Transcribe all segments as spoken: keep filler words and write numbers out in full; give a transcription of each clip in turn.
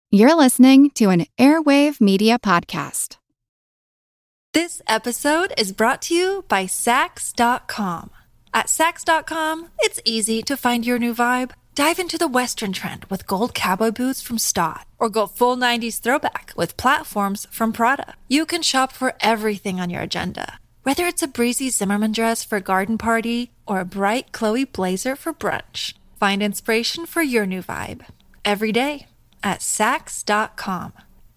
You're listening to an Airwave Media Podcast. This episode is brought to you by Saks dot com. At Saks dot com, it's easy to find your new vibe. Dive into the Western trend with gold cowboy boots from Stott, or go full nineties throwback with platforms from Prada. You can shop for everything on your agenda, whether it's a breezy Zimmermann dress for a garden party or a bright Chloe blazer for brunch. Find inspiration for your new vibe every day at Saks dot com.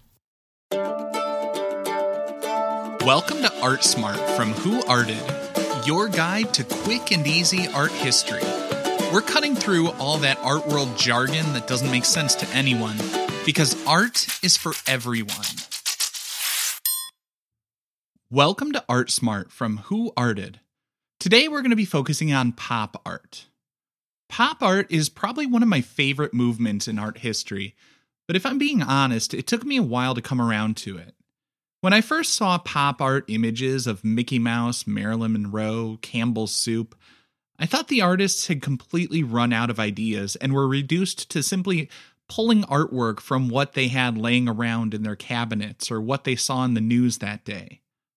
Welcome to Art Smart from Who Arted, your guide to quick and easy art history. We're cutting through all that art world jargon that doesn't make sense to anyone, because art is for everyone. Welcome to Art Smart from Who Arted. Today we're going to be focusing on pop art. Pop art is probably one of my favorite movements in art history, but if I'm being honest, it took me a while to come around to it. When I first saw pop art images of Mickey Mouse, Marilyn Monroe, Campbell's Soup, I thought the artists had completely run out of ideas and were reduced to simply pulling artwork from what they had laying around in their cabinets or what they saw in the news that day.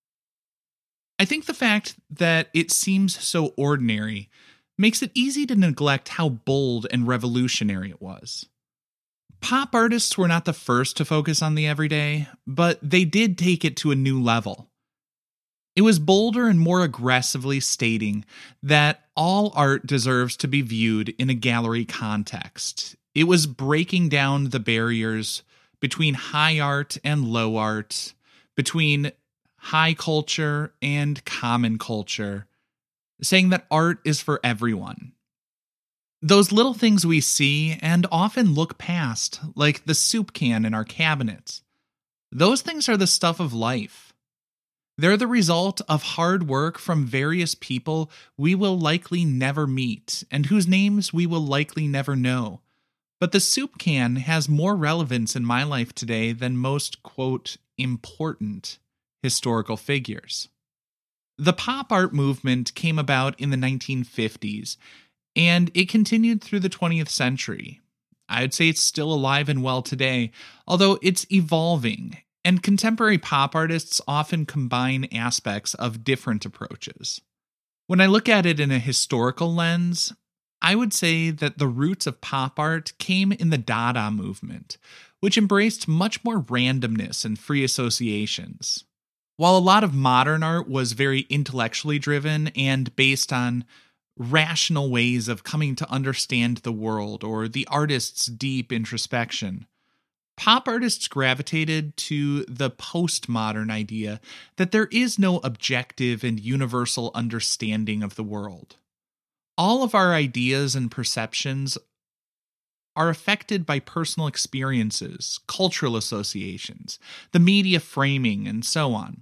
I think the fact that it seems so ordinary makes it easy to neglect how bold and revolutionary it was. Pop artists were not the first to focus on the everyday, but they did take it to a new level. It was bolder and more aggressively stating that all art deserves to be viewed in a gallery context. It was breaking down the barriers between high art and low art, between high culture and common culture, saying that art is for everyone. Those little things we see and often look past, like the soup can in our cabinets, those things are the stuff of life. They're the result of hard work from various people we will likely never meet and whose names we will likely never know. But the soup can has more relevance in my life today than most, quote, important historical figures. The pop art movement came about in the nineteen fifties, and it continued through the twentieth century. I'd say it's still alive and well today, although it's evolving, and contemporary pop artists often combine aspects of different approaches. When I look at it in a historical lens, I would say that the roots of pop art came in the Dada movement, which embraced much more randomness and free associations. While a lot of modern art was very intellectually driven and based on rational ways of coming to understand the world or the artist's deep introspection, pop artists gravitated to the postmodern idea that there is no objective and universal understanding of the world. All of our ideas and perceptions are affected by personal experiences, cultural associations, the media framing, and so on.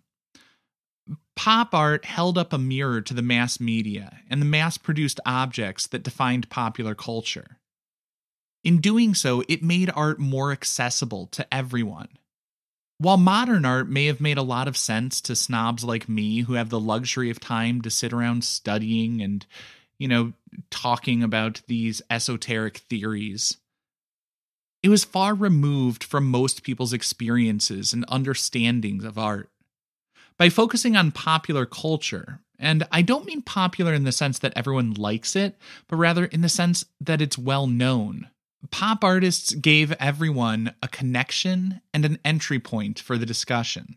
Pop art held up a mirror to the mass media and the mass-produced objects that defined popular culture. In doing so, it made art more accessible to everyone. While modern art may have made a lot of sense to snobs like me who have the luxury of time to sit around studying and, you know, talking about these esoteric theories, it was far removed from most people's experiences and understandings of art. By focusing on popular culture, and I don't mean popular in the sense that everyone likes it, but rather in the sense that it's well known, pop artists gave everyone a connection and an entry point for the discussion.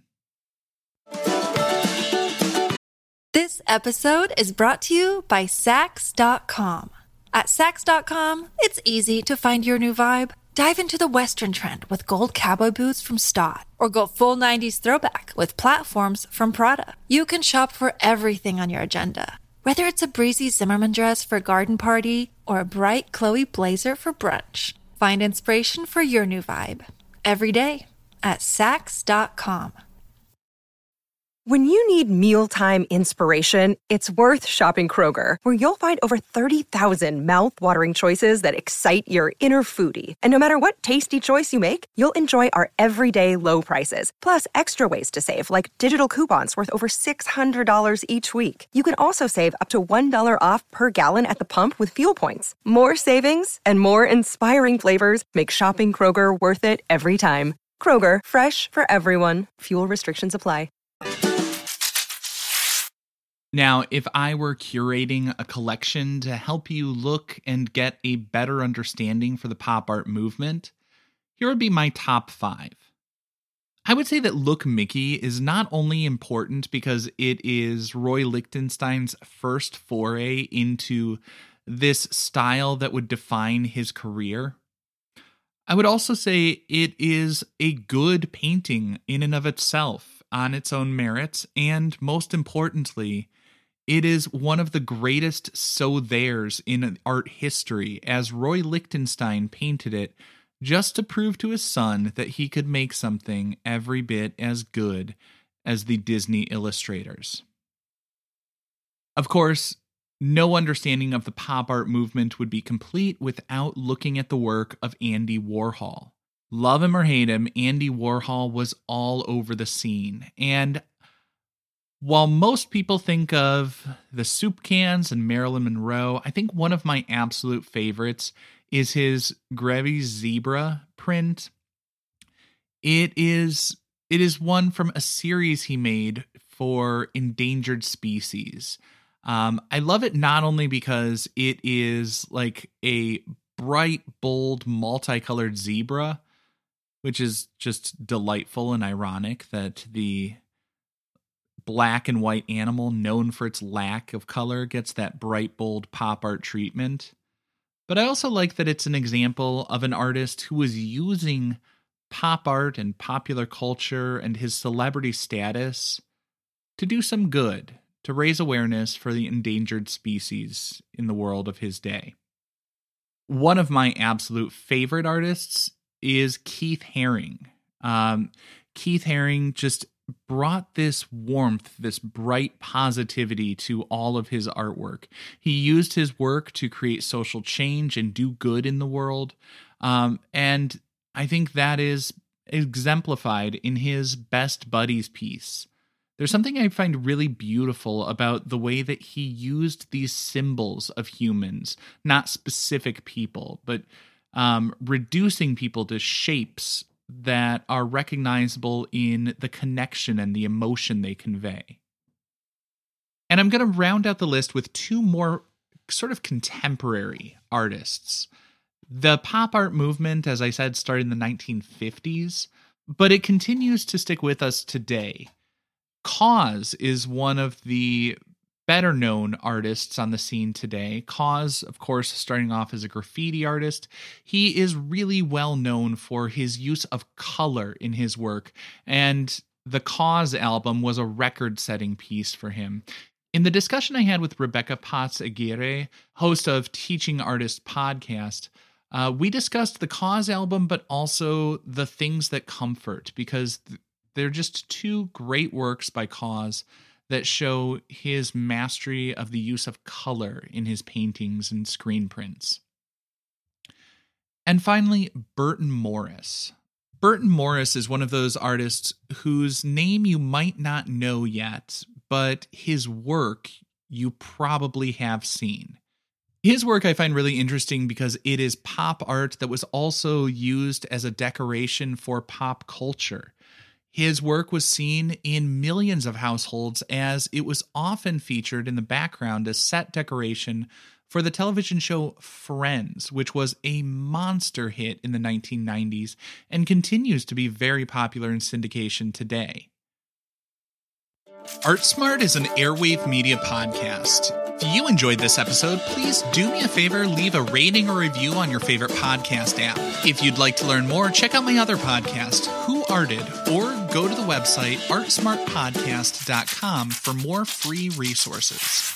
This episode is brought to you by Saks dot com. At Saks dot com, it's easy to find your new vibe. Dive into the Western trend with gold cowboy boots from Stott, or go full nineties throwback with platforms from Prada. You can shop for everything on your agenda, whether it's a breezy Zimmermann dress for a garden party or a bright Chloe blazer for brunch. Find inspiration for your new vibe every day at Saks dot com. When you need mealtime inspiration, it's worth shopping Kroger, where you'll find over thirty thousand mouth-watering choices that excite your inner foodie. And no matter what tasty choice you make, you'll enjoy our everyday low prices, plus extra ways to save, like digital coupons worth over six hundred dollars each week. You can also save up to one dollar off per gallon at the pump with fuel points. More savings and more inspiring flavors make shopping Kroger worth it every time. Kroger, fresh for everyone. Fuel restrictions apply. Now, if I were curating a collection to help you look and get a better understanding for the pop art movement, here would be my top five. I would say that Look Mickey is not only important because it is Roy Lichtenstein's first foray into this style that would define his career. I would also say it is a good painting in and of itself on its own merits, and most importantly, it is one of the greatest so-theres in art history, as Roy Lichtenstein painted it just to prove to his son that he could make something every bit as good as the Disney illustrators. Of course, no understanding of the pop art movement would be complete without looking at the work of Andy Warhol. Love him or hate him, Andy Warhol was all over the scene, and while most people think of the soup cans and Marilyn Monroe, I think one of my absolute favorites is his Grevy Zebra print. It is it is one from a series he made for endangered species. Um, I love it not only because it is like a bright, bold, multicolored zebra, which is just delightful and ironic that the black and white animal known for its lack of color gets that bright, bold pop art treatment. But I also like that it's an example of an artist who was using pop art and popular culture and his celebrity status to do some good, to raise awareness for the endangered species in the world of his day. One of my absolute favorite artists is Keith Haring. Um, Keith Haring just brought this warmth, this bright positivity to all of his artwork. He used his work to create social change and do good in the world. Um, and I think that is exemplified in his Best Buddies piece. There's something I find really beautiful about the way that he used these symbols of humans, not specific people, but um, reducing people to shapes that are recognizable in the connection and the emotion they convey. And I'm going to round out the list with two more sort of contemporary artists. The pop art movement, as I said, started in the nineteen fifties, but it continues to stick with us today. Kaws is one of the better known artists on the scene today. Kaws, of course, starting off as a graffiti artist, he is really well known for his use of color in his work, and the Kaws album was a record-setting piece for him. In the discussion I had with Rebecca Potts Aguirre, host of Teaching Artist podcast, uh, we discussed the Kaws album, but also The Things That Comfort, because th- they're just two great works by Kaws that show his mastery of the use of color in his paintings and screen prints. And finally, Burton Morris. Burton Morris is one of those artists whose name you might not know yet, but his work you probably have seen. His work I find really interesting because it is pop art that was also used as a decoration for pop culture. His work was seen in millions of households as it was often featured in the background as set decoration for the television show Friends, which was a monster hit in the nineteen nineties and continues to be very popular in syndication today. ArtSmart is an Airwave Media podcast. If you enjoyed this episode, please do me a favor, leave a rating or review on your favorite podcast app. If you'd like to learn more, check out my other podcast, Who Arted, or go to the website art smart podcast dot com for more free resources.